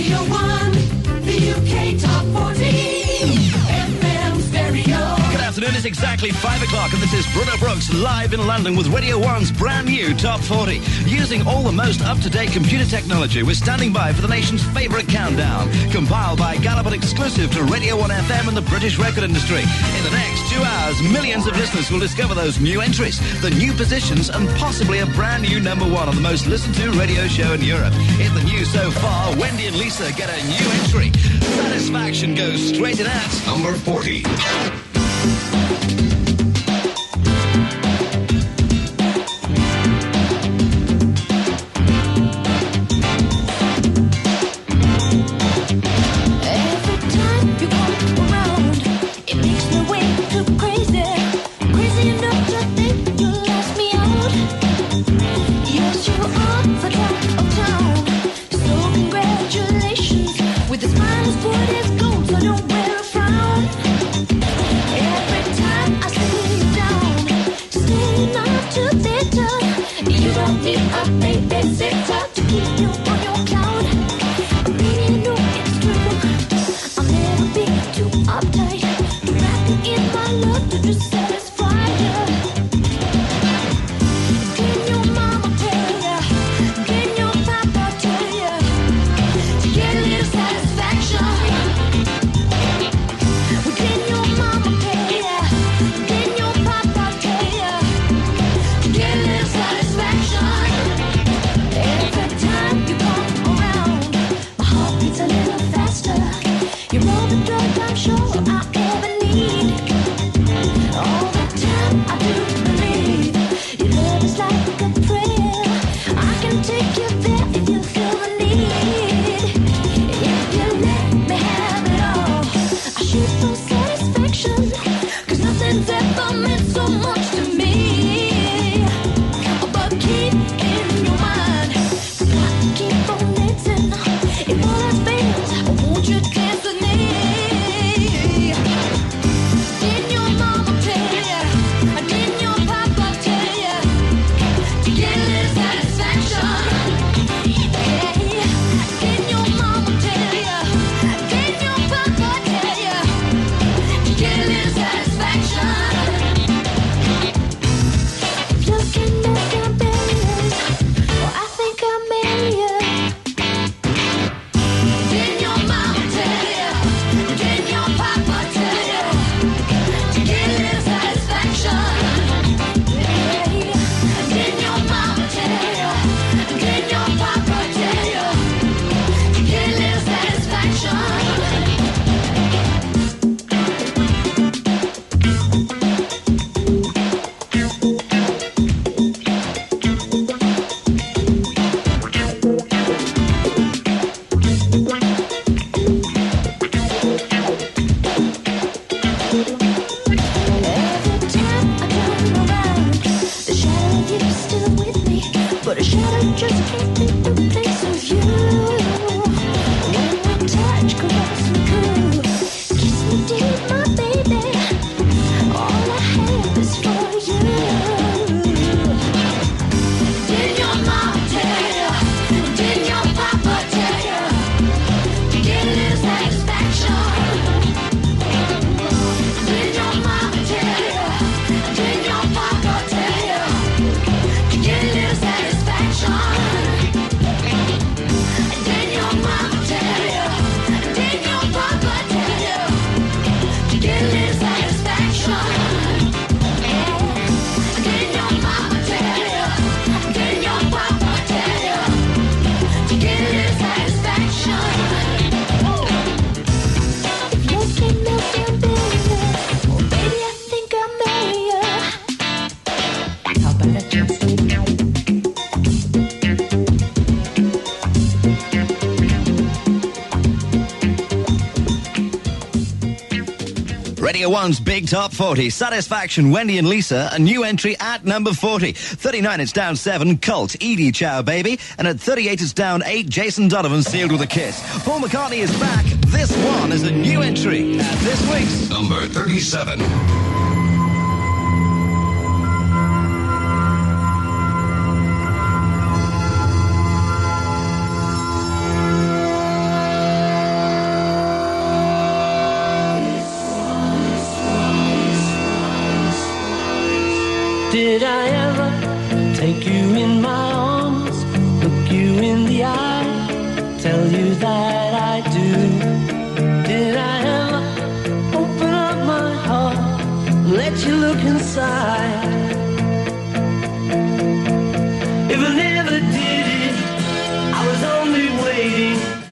Radio 1, the UK Top 40, FM stereo. Good afternoon, it's exactly 5 o'clock and this is Bruno Brooks live in London with Radio 1's brand new Top 40. Using all the most up-to-date computer technology, we're standing by for the nation's favourite countdown, compiled by Gallopin exclusive to Radio 1 FM and the British record industry. In the next 2 hours, millions of listeners will discover those new entries, the new positions and possibly a brand new number one on the most listened to radio show in Europe. In the news so far, Wendy and Lisa get a new entry. Satisfaction goes straight in at number 40. Radio 1's Big Top 40. Satisfaction, Wendy and Lisa, a new entry at number 40. 39, it's down 7, Cult, Edie Chow Baby. And at 38, it's down 8, Jason Donovan, Sealed with a Kiss. Paul McCartney is back. This one is a new entry at this week's number 37. Did I ever take you in my arms, look you in the eye, tell you that I do? Did I ever open up my heart, let you look inside?